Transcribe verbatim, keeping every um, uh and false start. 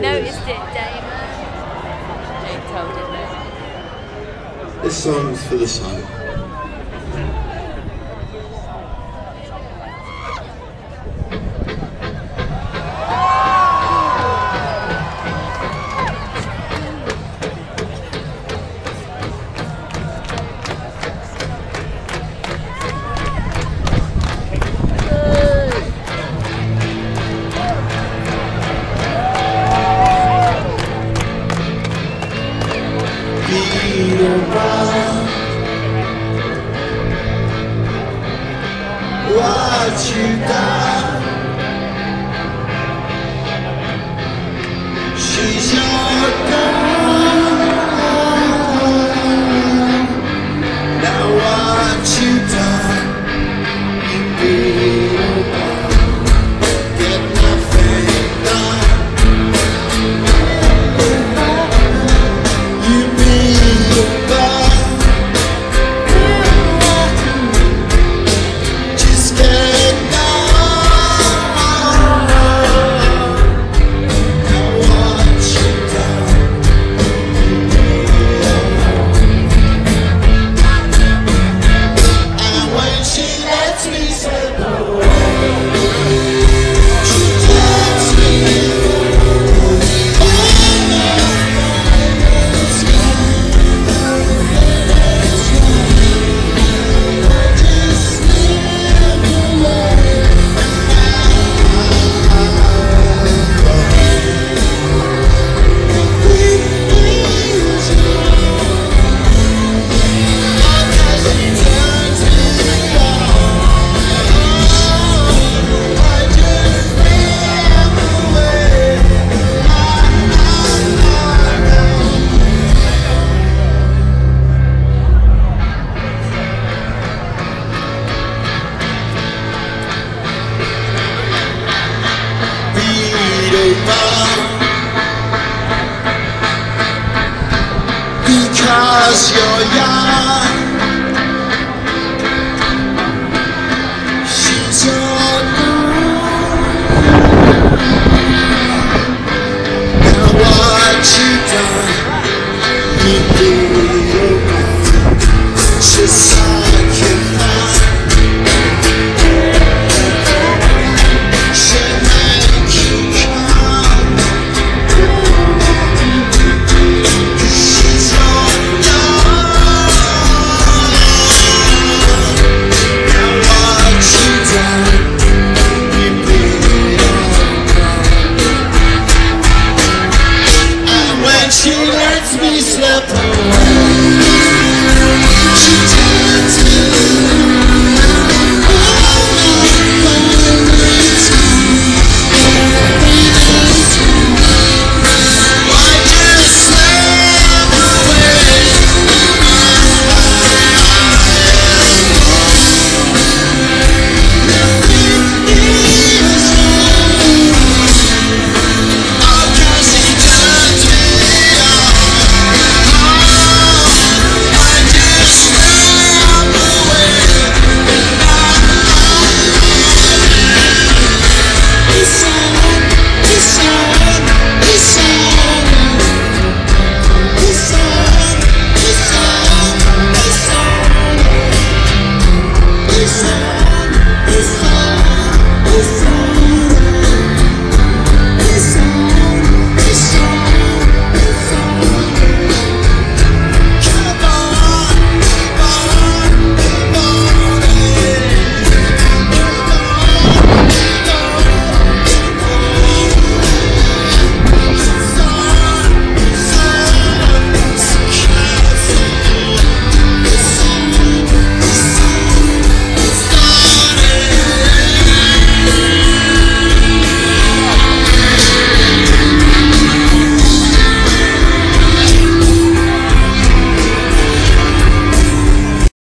noticed it, Damon. He told him that. This song's for the sun. Watch you die. She's your girl. Now watch you die. You beat her down. Get nothing done. You beat her down. Because you're young, she's your girl. Now what you done, you did it. She's sacrificed. She'll make you come. She's your she lets me slip away.